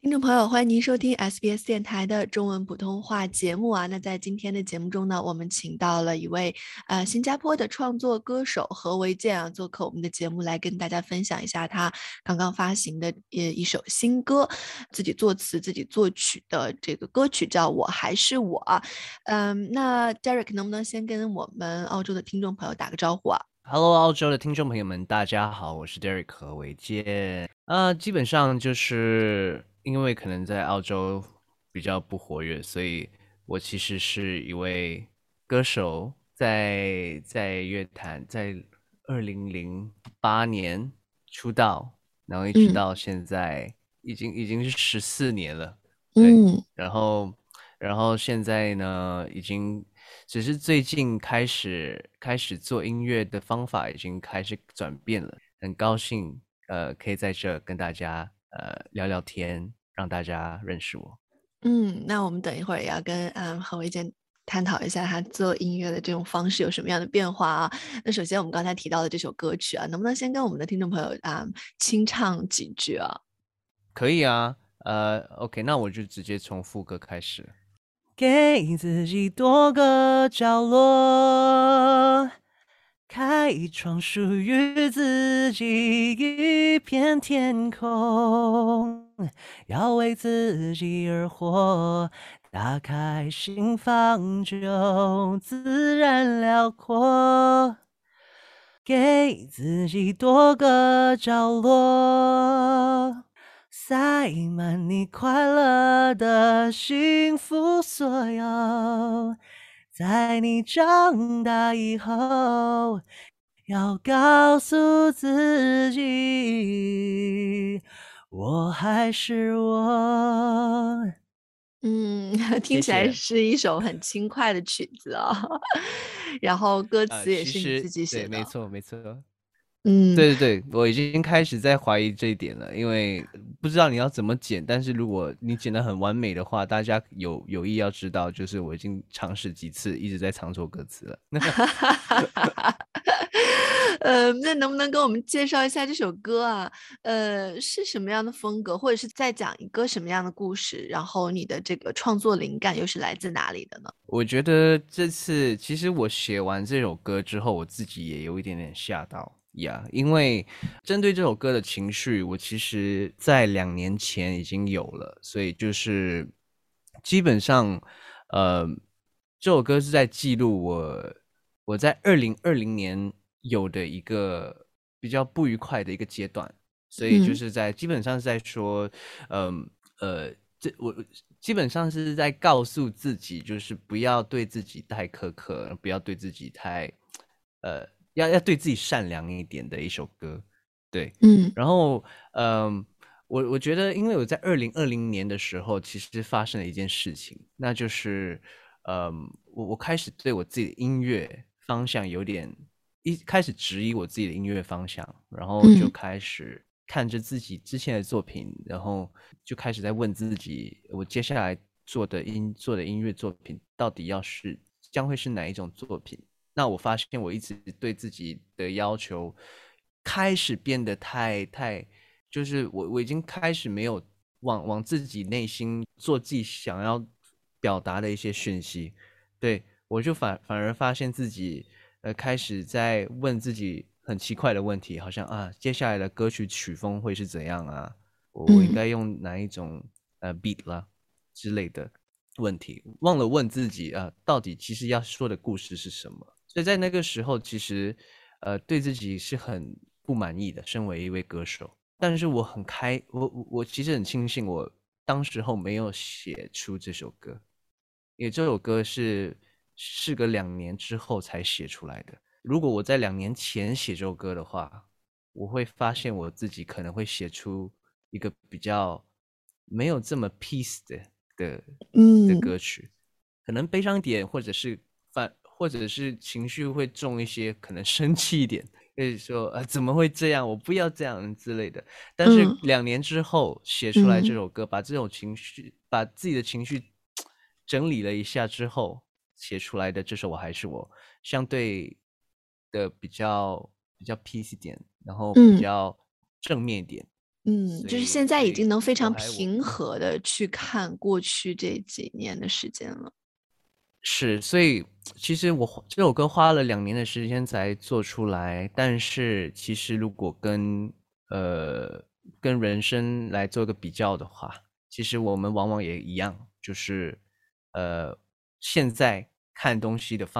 听众朋友，欢迎您收听 SBS 电台的中文普通话节目啊。那在今天的节目中呢，我们请到了一位新加坡的创作歌手何维健啊，做客我们的节目，来跟大家分享一下他刚刚发行的一首新歌，自己作词、自己作曲的这个歌曲叫《我还是我》啊。那 Derek 能不能先跟我们澳洲的听众朋友打个招呼啊？ Hello，澳洲的听众朋友们，大家好，我是 Derek 何维健。基本上就是因为可能在澳洲比较不活跃，所以我其实是一位歌手，在乐坛在2008年出道，然后一直嗯到现在已经是14年了，对， 嗯。 然后现在呢，只是最近开始做音乐的方法已经开始转变了，很高兴可以在这跟大家聊聊天，让大家认识我。 那我们等一会儿也要跟何维健探讨一下他做音乐的这种方式有什么样的变化啊。那首先我们刚才提到的这首歌曲啊，能不能先跟我们的听众朋友清唱几句啊？ 可以啊，OK，那我就直接从副歌开始。给自己多个角落，开一窗属于自己一片天空，要为自己而活，打开心房就自然辽阔。给自己多个角落，塞满你快乐的幸福所有。在你长大以后，要告诉自己，我还是我。 嗯，听起来谢谢。 是一首很轻快的曲子啊，然后歌词也其实是你自己写对，没的。 错，没错。 嗯， 对对对，我已经开始在怀疑这一点了，因为不知道你要怎么剪，但是如果你剪得很完美的话，大家有意要知道，就是我已经尝试几次，一直在唱错歌词了。 那能不能跟我们介绍一下这首歌啊？是什么样的风格，或者是在讲一个什么样的故事？然后你的这个创作灵感又是来自哪里的呢？ 我觉得这次其实我写完这首歌之后，我自己也有一点点吓到呀因为针对这首歌的情绪，我其实在2年前已经有了，所以就是基本上，呃，这首歌是在记录我在2020年有的一个比较不愉快的一个阶段，所以就嗯。 是基本上是在说，嗯我基本上是在告诉自己，就是不要对自己太苛刻，不要对自己太，要对自己善良一点的一首歌，对。 嗯然后，我觉得，因为我在2020年的时候，其实发生了一件事情，那就是，我开始对我自己的音乐方向开始质疑我自己的音乐方向，然后就嗯开始看着自己之前的作品，然后就开始在问自己，我接下来做的音乐作品到底将会是哪一种作品？那我发现我一直对自己的要求开始变得太，就是我已经开始没有往自己内心做自己想要表达的一些讯息，对，我就反而发现自己开始在问自己很奇怪的问题，好像接下来的歌曲曲风会是怎样啊？我应嗯该用哪一种beat 啦之类的问题，忘了问自己到底其实要说的故事是什么？所以在那个时候，其实对自己是很不满意的，身为一位歌手。但是我其实很庆幸，我当时候没有写出这首歌，因为这首歌事隔2年之后才写出来的。如果我在2年前写这首歌的话，我会发现我自己可能会写出一个比较没有这么 peace 的嗯歌曲，可能悲伤一点，或者是情绪会重一些，可能生气一点，就是说怎么会这样，我不要这样之类的。但是嗯 2年之后写出来这嗯首歌，把自己的情绪整理了一下之后，写出来的这首《我还是我》，相对的比较 peace 一点，然后比嗯较正面一点。 就是所以现在已经能非常我平和的去看过去这几年的时间了。 是，所以其实这首歌花了2年的时间才做出来，但是其实如果跟人生来做个比较的话，其实我们往往也一样，就是现在看东西的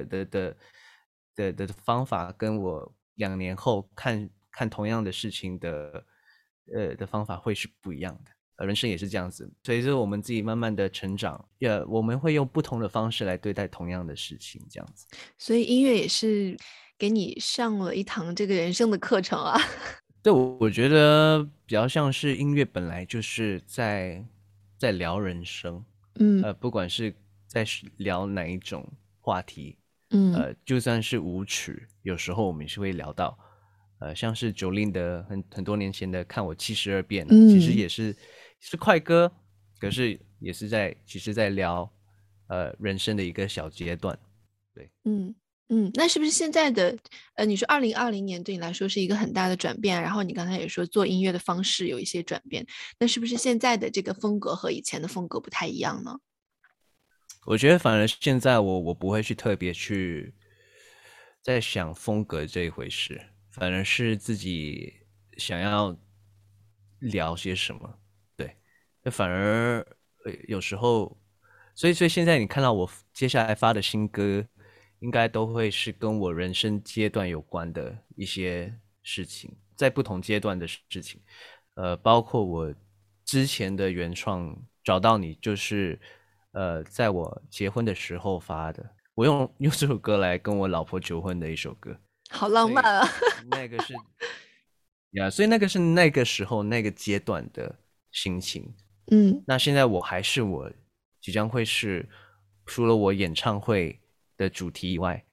方法，跟我2年后看同样的事情的方法会是不一样的。人生也是这样子，随着我们自己慢慢的成长，我们会用不同的方式来对待同样的事情，这样子。 所以音乐也是给你上了一堂这个人生的课程啊。 对，我觉得比较像是音乐本来就是在聊人生，不管是在聊哪一种话题，就算是舞曲，有时候我们是会聊到，像是Jolin的很多年前的《看我72遍》，其实也是快歌，可是也是其实在聊人生的一个小阶段，对。 那是不是现在的你说2020年对你来说是一个很大的转变，然后你刚才也说做音乐的方式有一些转变，那是不是现在的这个风格和以前的风格不太一样呢？ 我觉得反而现在我不会去特别去在想风格这一回事，反而是自己想要聊些什么，对，反而有时候，所以现在你看到我接下来发的新歌，应该都会是跟我人生阶段有关的一些事情，在不同阶段的事情，包括我之前的原创找到你，就是在我结婚的时候发的，我用这首歌来跟我老婆求婚的一首歌， 好浪漫啊！ 那个是呀，所以那个是那个时候那个阶段的心情。那现在我即将会是除了我演唱会的主题以外，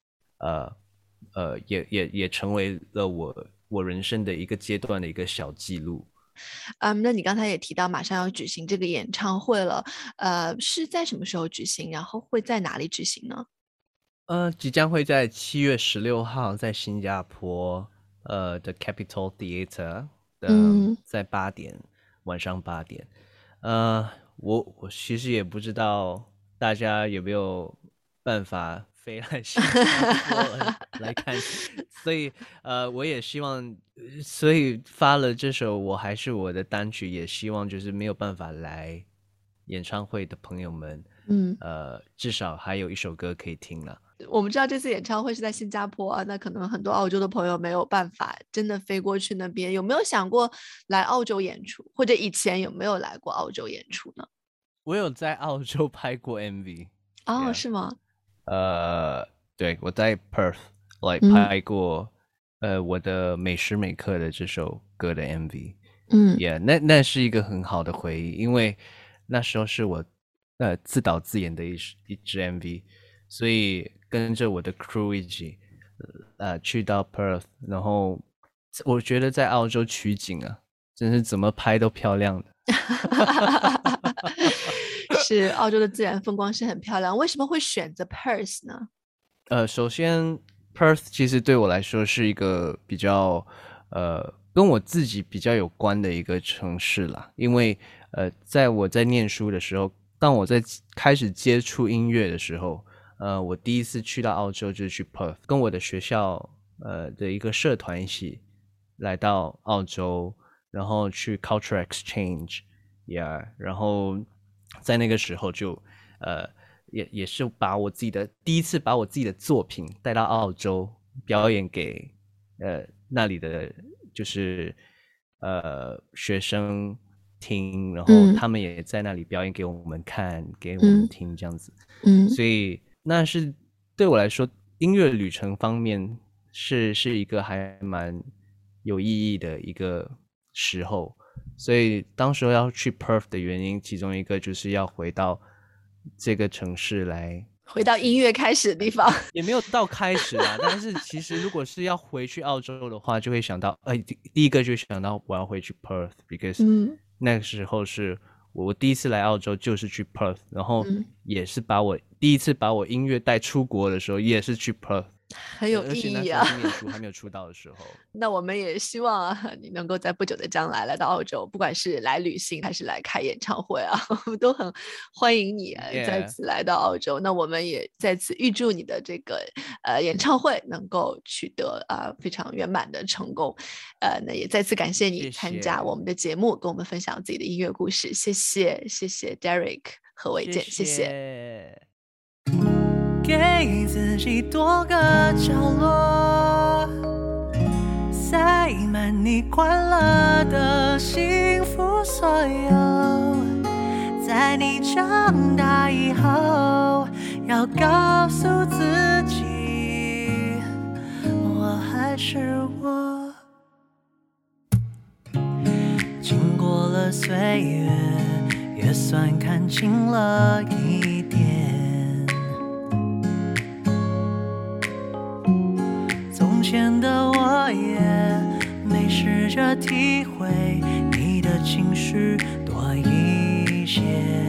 也成为了我人生的一个阶段的一个小记录。 那你刚才也提到马上要举行这个演唱会了，是在什么时候举行？然后会在哪里举行呢？ 即将会在7月16号在新加坡的 Capital Theatre 在晚上8点。我其实也不知道大家有没有办法飞来新加坡来看，所以我也希望，所以发了这首《我还是我的》单曲，也希望就是没有办法来演唱会的朋友们，至少还有一首歌可以听了。 我们知道这次演唱会是在新加坡啊，那可能很多澳洲的朋友没有办法真的飞过去那边，有没有想过来澳洲演出，或者以前有没有来过澳洲演出呢？ 我有在澳洲拍过 MV， 哦，是吗？ 对，我在 Perth 来拍过我的每时每刻的这首歌的 MV，那是一个很好的回忆，因为那时候是我自导自演的一支 MV，所以跟着我的 crew 一起去到 Perth，然后我觉得在澳洲取景啊，真是怎么拍都漂亮的。 是澳洲的自然风光是很漂亮，为什么会选择 Perth 呢？ 首先 Perth 其实对我来说是一个比较跟我自己比较有关的一个城市啦，因为在我在念书的时候，当我在开始接触音乐的时候，我第一次去到澳洲就是去 Perth，跟我的学校的一个社团一起来到澳洲，然后去 culture exchange，然后在那个时候就也是第一次把我自己的作品带到澳洲表演给那里的就是学生听，然后他们也在那里表演给我们看，给我们听这样子。所以那是对我来说音乐旅程方面是一个还蛮有意义的一个时候。所以当时候要去 Perth 的原因，其中一个就是要回到这个城市来， 回到音乐开始的地方。 也没有到开始啦。但是其实如果是要回去澳洲的话，就会想到，第一个就想到我要回去 Perth，because 那个时候是我第一次来澳洲就是去 Perth，然后也是第一次把我音乐带出国的时候，也是去 Perth。 很有而且意义啊。 那时候是念书还没有出道的时候。 那我们也希望啊，你能够在不久的将来来到澳洲，不管是来旅行还是来开演唱会啊，我们都很欢迎你再 Yeah， 次来到澳洲。那我们也再次预祝你的这个演唱会能够取得非常圆满的成功。那也再次感谢你谢参加谢我们的节目，跟我们分享自己的音乐故事。谢谢，谢谢 Derek 何伟健，谢谢。 给自己多个角落，塞满你快乐的幸福所有，在你长大以后，要告诉自己，我还是我。经过了岁月，也算看清了一点。从前的我也没试着体会你的情绪多一些，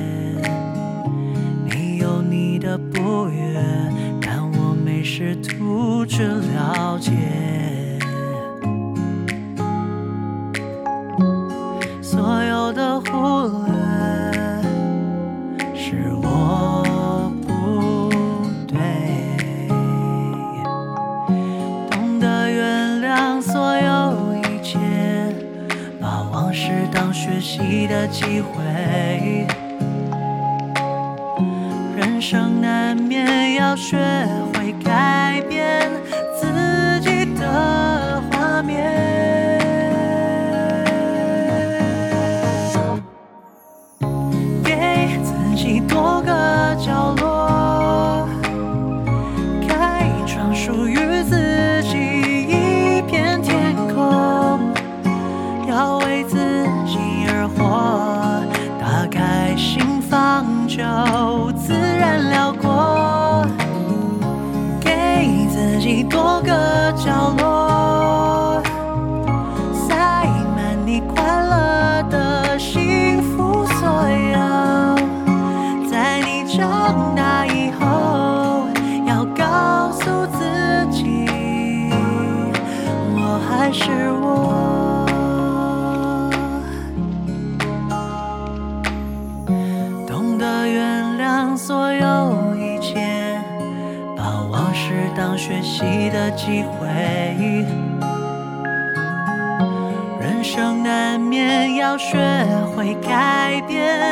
你有你的不悦，但我没试图去了解。所有的忽略是我不对，懂得原谅所有一切，把往事当学习的机会。人生难免要学会改变自己的画面。多个角落，开一窗属于自己一片天空，要为自己而活，打开心房就自然辽阔。给自己多个角落，塞满你快乐的幸福所有，长大以后，要告诉自己，我还是我。懂得原谅所有一切，把往事当学习的机会。人生难免要学会改变